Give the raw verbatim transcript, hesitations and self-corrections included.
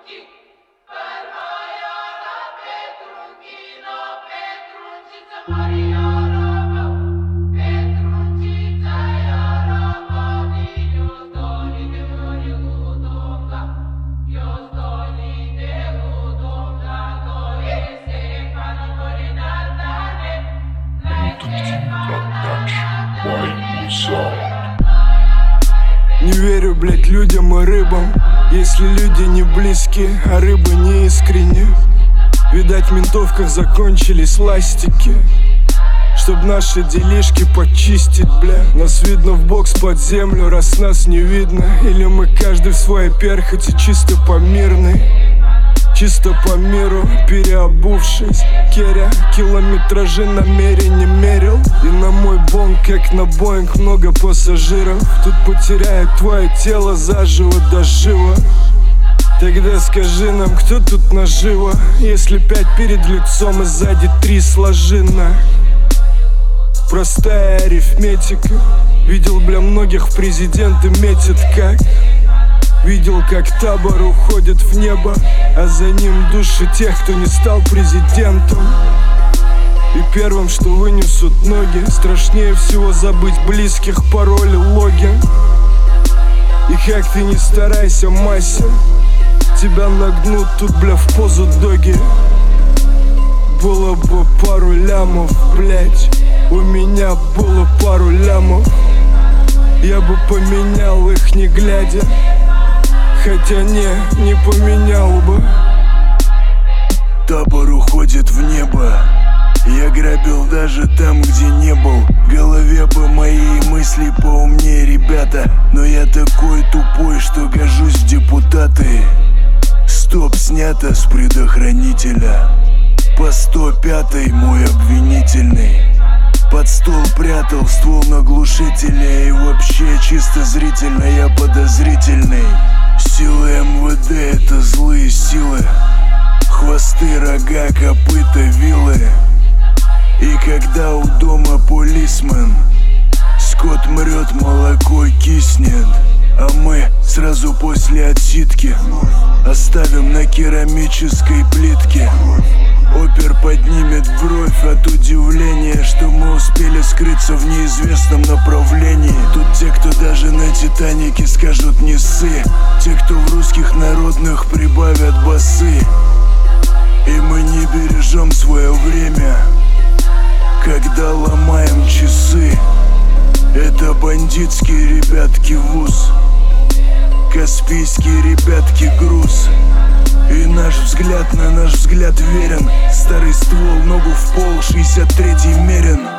Не верю, блять, людям и рыбам, если люди не близкие, а рыбы не искренне. Видать, в ментовках закончились ластики, чтоб наши делишки почистить, бля. Нас видно в бокс под землю, раз нас не видно. Или мы каждый в своей перхоти, чисто по мирной, чисто по миру, переобувшись. Керя километражи намеренно мерил. И на мой бонг, как на Боинг, много пассажиров. Тут потеряет твое тело заживо до жива. Тогда скажи нам, кто тут наживо, если пять перед лицом и сзади три сложено. Простая арифметика. Видел, бля, многих в президенты метит как. Видел, как табор уходит в небо, а за ним души тех, кто не стал президентом. И первым, что вынесут ноги, страшнее всего забыть близких, пароли, логин. И как ты не старайся, Мася, тебя нагнут тут, бля, в позу доги. Было бы пару лямов, блять, у меня было пару лямов. Я бы поменял их, не глядя, хотя не, не поменял бы. Табор уходит в небо. Я грабил даже там, где не был. В голове бы мои мысли поумнее, ребята. Но я такой тупой, что гожусь в депутаты. Стоп снято с предохранителя. По сто пятой мой обвинительный. Под стол прятал ствол на глушителе. И вообще чисто зрительно я подозрительный. Силы эм вэ дэ — это злые силы. Хвосты, рога, копыта, вилы. И когда у дома полисмен, скот мрет, молоко киснет. А мы сразу после отсидки оставим на керамической плитке. Опер поднимет бровь от удивления, что мы успели скрыться в неизвестном направлении. Тут те, кто даже на Титанике скажут не ссы. Те, кто в русских народных прибавят басы. И мы не бережем свое время, когда ломаем часы. Это бандитские ребятки вуз, каспийские ребятки груз. И наш взгляд на наш взгляд верен. Старый ствол, ногу в пол, шестьдесят третий мерен.